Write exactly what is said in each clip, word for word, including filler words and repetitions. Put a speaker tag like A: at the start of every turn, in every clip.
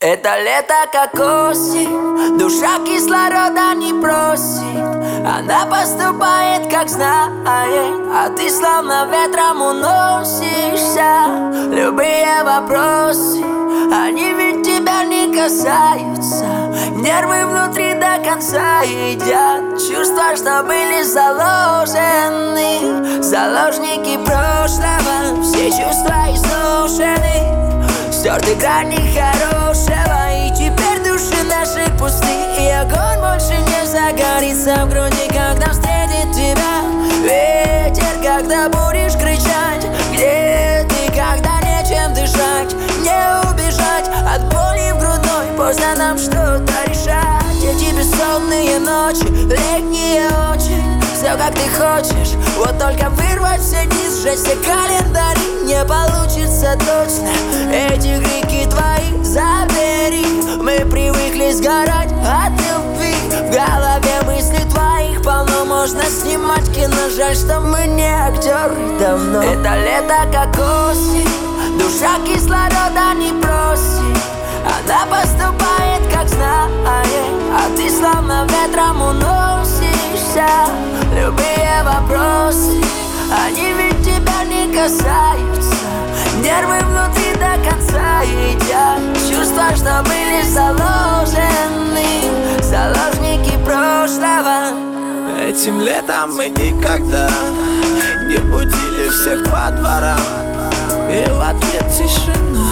A: Это лето как осень, душа кислорода не просит. Она поступает как знает, а ты словно ветром уносишься. Любые вопросы, они ведь тебя не касаются. Нервы внутри до конца едят чувства, что были заложены. Заложники прошлого, все чувства изношены. Стерты грани хорошего, и теперь души наши пусты. И огонь больше не загорится в груди, когда встретит тебя ветер. Когда будешь кричать, где ты, когда нечем дышать, не убежать от боли в грудной. Поздно нам что-то решать. Эти бессонные ночи, летние очень, все как ты хочешь, вот только вырвать все дни, сжечь все календари не получится точно. Эти крики твои забери, мы привыкли сгорать от любви. В голове мысли твоих полно, можно снимать кино. Жаль, что мы не актеры давно. Это лето как осень, душа кислорода не просит. Она поступает как знает, а ты словно ветром уносишься. Любые вопросы, они ведь тебя не касаются. Нервы внутри до конца едят чувства, что были заложены. Заложники прошлого.
B: Этим летом мы никогда не будили всех по дворам, и в ответ тишина.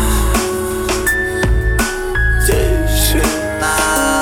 B: Тишина.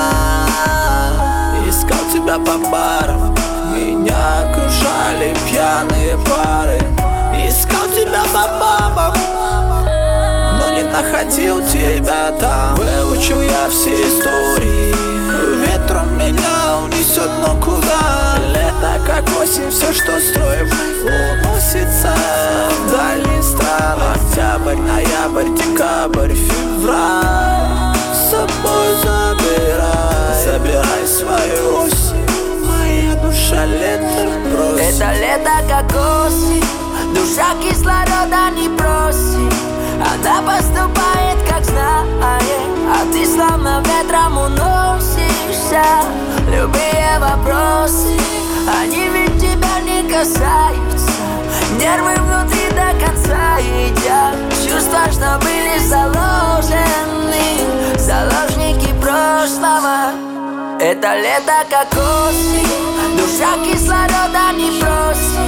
B: Искал тебя по барам, меня окружали пьяные пары. Искал тебя по бабам, но не находил тебя там. Выучил я все истории, ветром меня унесет, но куда? Лето как осень, все, что строим, уносится в дальние страны. Октябрь, ноябрь, декабрь, февраль с собой забирай. Забирай свою осень, моя душа лето просит.
A: Это лето как осень, душа кислорода не просит. Она поступает как знает, а ты словно ветром уносишься. Любые вопросы, они ведь тебя не касаются. Нервы внутри до конца едят чувства, что были заложены. Заложники прошлого. Это лето как осень, душа кислорода не просит.